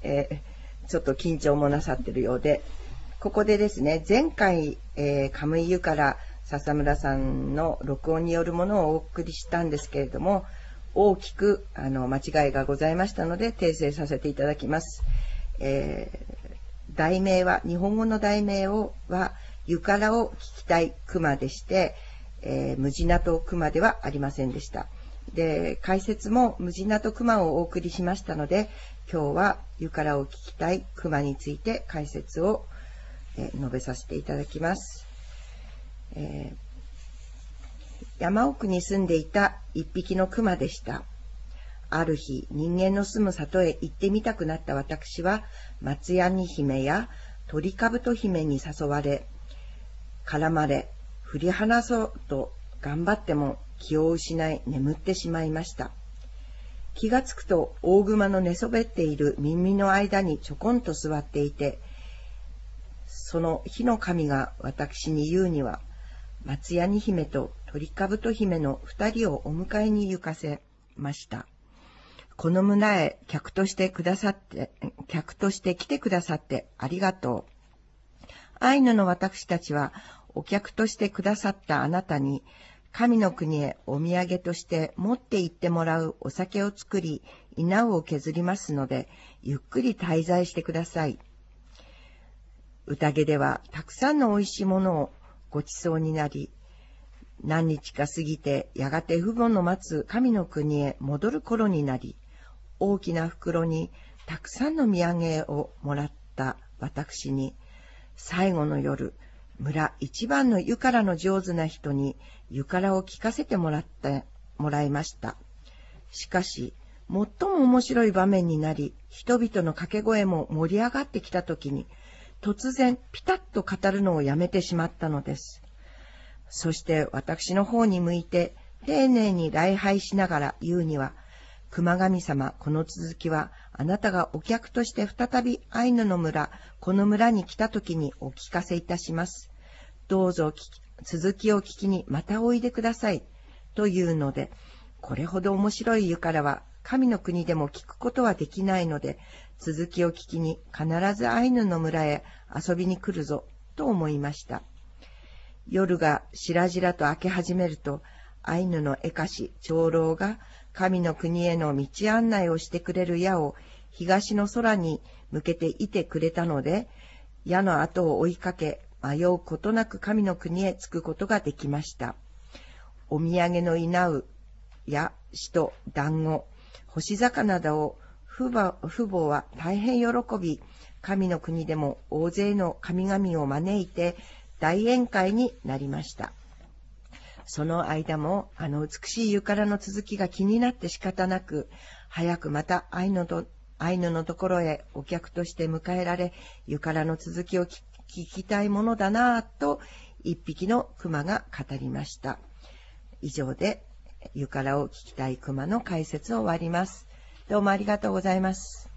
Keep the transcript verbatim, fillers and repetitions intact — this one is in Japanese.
えー、ちょっと緊張もなさってるようで、ここでですね、前回、えー、カムイユから笹村さんの録音によるものをお送りしたんですけれども、大きくあの間違いがございましたので訂正させていただきます。えー、題名は、日本語の題名をは、ゆからを聞きたい熊でして、えー、ムジナと熊ではありませんでした。で、解説もムジナと熊をお送りしましたので、今日はゆからを聞きたい熊について解説を、えー、述べさせていただきます。えー、山奥に住んでいた一匹の熊でした。ある日、人間の住む里へ行ってみたくなった私は、松ヤニ姫や鳥かぶと姫に誘われ、絡まれ、振り離そうと頑張っても気を失い眠ってしまいました。気がつくと大熊の寝そべっている耳の間にちょこんと座っていて、その火の神が私に言うには、松ヤニ姫と鳥かぶと姫の二人をお迎えに行かせました。この村へ客としてくださって、客として来てくださってありがとう。アイヌの私たちはお客としてくださったあなたに、神の国へお土産として持って行ってもらうお酒を作り、稲を削りますので、ゆっくり滞在してください。宴ではたくさんのおいしいものをごちそうになり、何日か過ぎてやがて父母の待つ神の国へ戻る頃になり、大きな袋にたくさんの土産をもらった私に、最後の夜、村一番の湯からの上手な人に湯からを聞かせてもらってもらいました。しかし、最も面白い場面になり、人々の掛け声も盛り上がってきたときに、突然ピタッと語るのをやめてしまったのです。そして私の方に向いて丁寧に礼拝しながら言うには、熊神様、この続きはあなたがお客として再びアイヌの村、この村に来た時にお聞かせいたします。どうぞ続きを聞きにまたおいでください。というので、これほど面白い湯からは神の国でも聞くことはできないので、続きを聞きに必ずアイヌの村へ遊びに来るぞ、と思いました。夜がしらじらと明け始めると、アイヌの絵歌師、長老が神の国への道案内をしてくれる矢を東の空に向けていてくれたので、矢の後を追いかけ、迷うことなく神の国へ着くことができました。お土産の稲うやしと団子、干し魚などを父母、父母は大変喜び、神の国でも大勢の神々を招いて大宴会になりました。その間もあの美しい湯からの続きが気になって仕方なく、早くまたアイヌとアイヌのところへお客として迎えられ、湯からの続きを聞きたいものだなぁと一匹の熊が語りました。以上で湯からを聞きたい熊の解説を終わります。どうもありがとうございます。